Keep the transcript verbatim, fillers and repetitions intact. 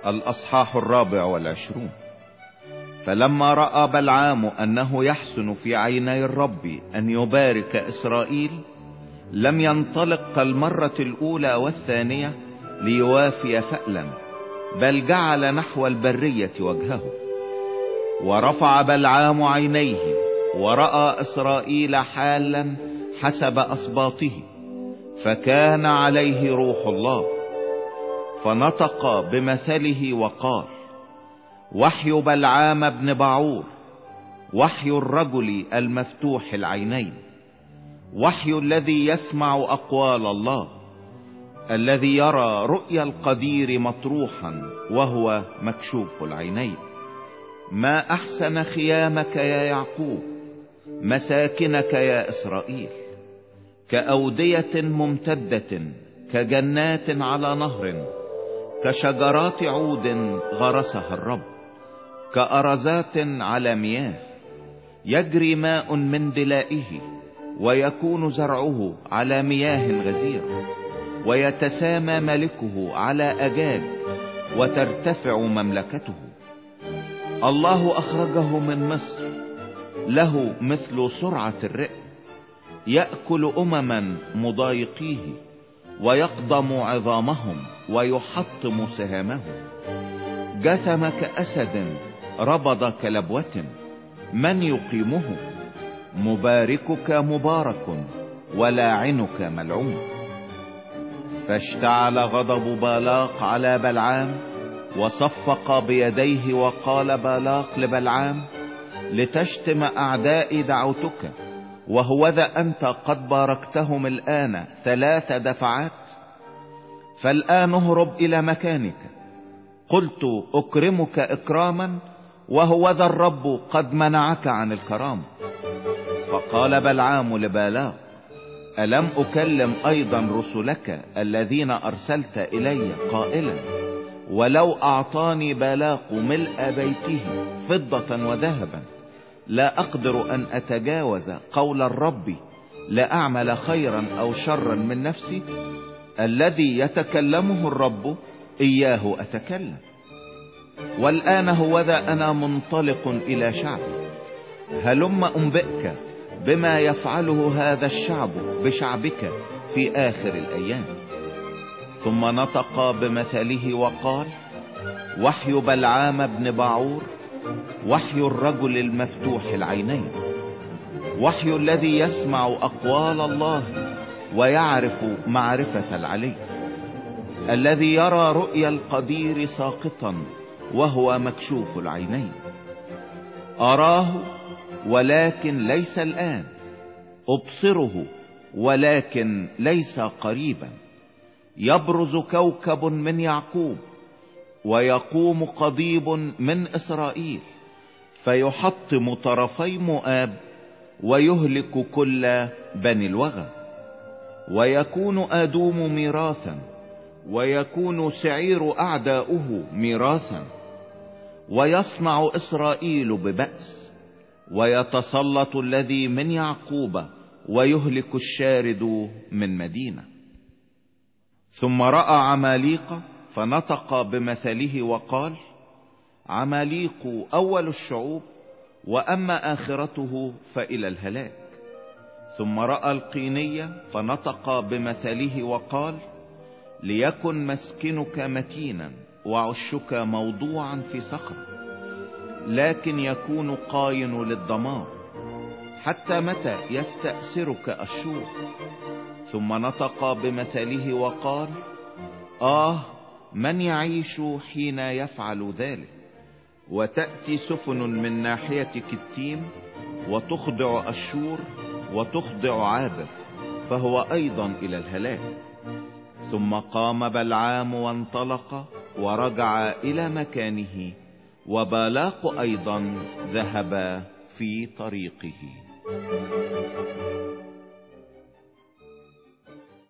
الأصحاح الرابع والعشرون. فلما رأى بلعام أنه يحسن في عيني الرب أن يبارك إسرائيل لم ينطلق كالمرة الأولى والثانية ليوافي فألا، بل جعل نحو البرية وجهه. ورفع بلعام عينيه ورأى إسرائيل حالا حسب أسباطه، فكان عليه روح الله، فنطق بمثله وقال: وحي بلعام بن بعور، وحي الرجل المفتوح العينين، وحي الذي يسمع أقوال الله، الذي يرى رؤيا القدير مطروحا وهو مكشوف العينين. ما أحسن خيامك يا يعقوب، مساكنك يا إسرائيل، كأودية ممتدة، كجنات على نهر، كشجرات عود غرسها الرب، كأرزات على مياه، يجري ماء من دلائه، ويكون زرعه على مياه غزيرة، ويتسامى ملكه على أجاج، وترتفع مملكته. الله أخرجه من مصر، له مثل سرعة الرئم، يأكل أمما مضايقيه، ويقضم عظامهم، ويحطم سهامهم. جثم كأسد، ربض كلبوة، من يقيمه؟ مباركك مبارك، ولاعنك ملعون. فاشتعل غضب بالاق على بلعام، وصفق بيديه، وقال بالاق لبلعام: لتشتم أعدائي دعوتك، وهوذا أنت قد باركتهم الآن ثلاث دفعات. فالآن اهرب إلى مكانك، قلت أكرمك إكراما، وهوذا الرب قد منعك عن الكرامة. فقال بلعام لبالاق: ألم أكلم أيضا رسلك الذين أرسلت إلي قائلا: ولو أعطاني بالاق ملء بيته فضة وذهبا لا أقدر أن أتجاوز قول الرب لأعمل خيرا أو شرا من نفسي؟ الذي يتكلمه الرب إياه أتكلم. والآن هوذا أنا منطلق إلى شعبي، هلم أنبئك بما يفعله هذا الشعب بشعبك في آخر الأيام. ثم نطق بمثله وقال: وحي بلعام بن بعور، وحي الرجل المفتوح العينين، وحي الذي يسمع أقوال الله ويعرف معرفة العلي، الذي يرى رؤيا القدير ساقطا وهو مكشوف العينين. أراه ولكن ليس الآن، أبصره ولكن ليس قريبا. يبرز كوكب من يعقوب، ويقوم قضيب من إسرائيل، فيحطم طرفي مؤاب، ويهلك كل بني الوغى. ويكون آدوم ميراثا، ويكون سعير أعداؤه ميراثا. ويصنع إسرائيل ببأس، ويتسلط الذي من يعقوب، ويهلك الشارد من مدينة. ثم رأى عماليق، فنطق بمثله وقال: عماليق أول الشعوب، وأما آخرته فإلى الهلاك. ثم رأى القينية، فنطق بمثله وقال: ليكن مسكنك متينا، وعشك موضوعا في صخر، لكن يكون قاين للدمار. حتى متى يستأسرك أشور؟ ثم نطق بمثله وقال: آه من يعيش حين يفعل ذلك؟ وتأتي سفن من ناحية كتيم، وتخضع أشور، وتخضع عابر، فهو أيضا إلى الهلاك. ثم قام بلعام وانطلق، ورجع إلى مكانه، وبالاق أيضا ذهب في طريقه.